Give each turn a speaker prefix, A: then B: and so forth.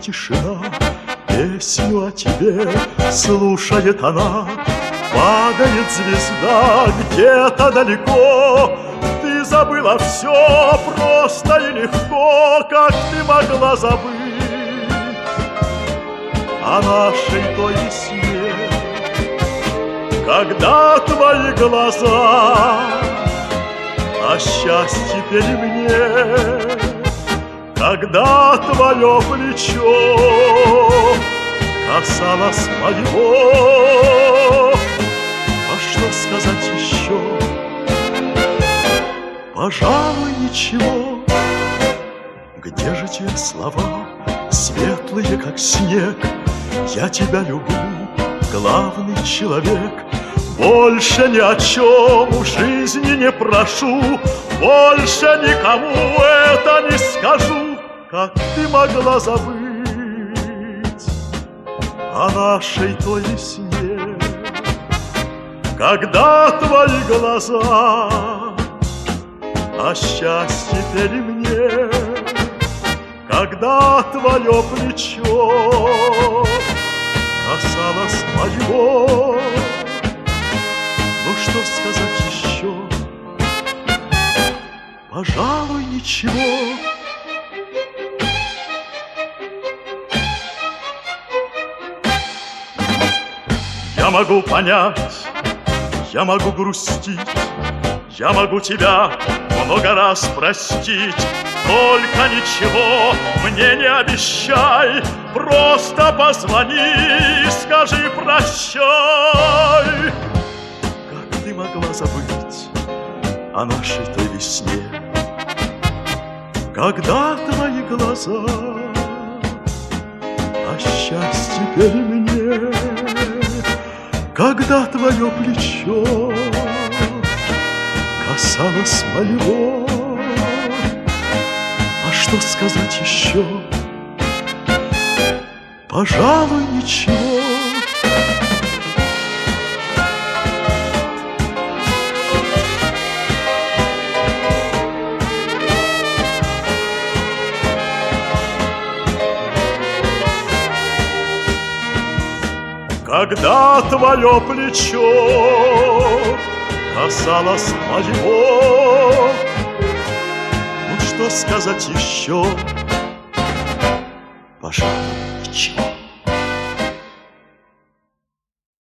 A: тишина, песню о тебе слушает она. Падает звезда где-то далеко, ты забыла все просто и легко. Как ты могла забыть о нашей той весне, когда твои глаза о счастье пели мне, когда твое плечо касалось моего. А что сказать еще? Пожалуй, ничего. Где же те слова, светлые, как снег? Я тебя люблю, главный человек. Больше ни о чем в жизни не прошу, больше никому это не скажу. Как ты могла забыть о нашей той весне, когда твои глаза о счастье пели мне, когда твое плечо касалось моего. Ну что сказать еще? Пожалуй, ничего. Я могу понять, я могу грустить, я могу тебя много раз простить. Только ничего мне не обещай, просто позвони и скажи прощай. Как ты могла забыть о нашей той весне, когда твои глаза о счастье пели мне, когда твое плечо касалось моего. А что сказать еще? Пожалуй, ничего. Когда твое плечо касалось моего. Ну что сказать еще? Пожалуй.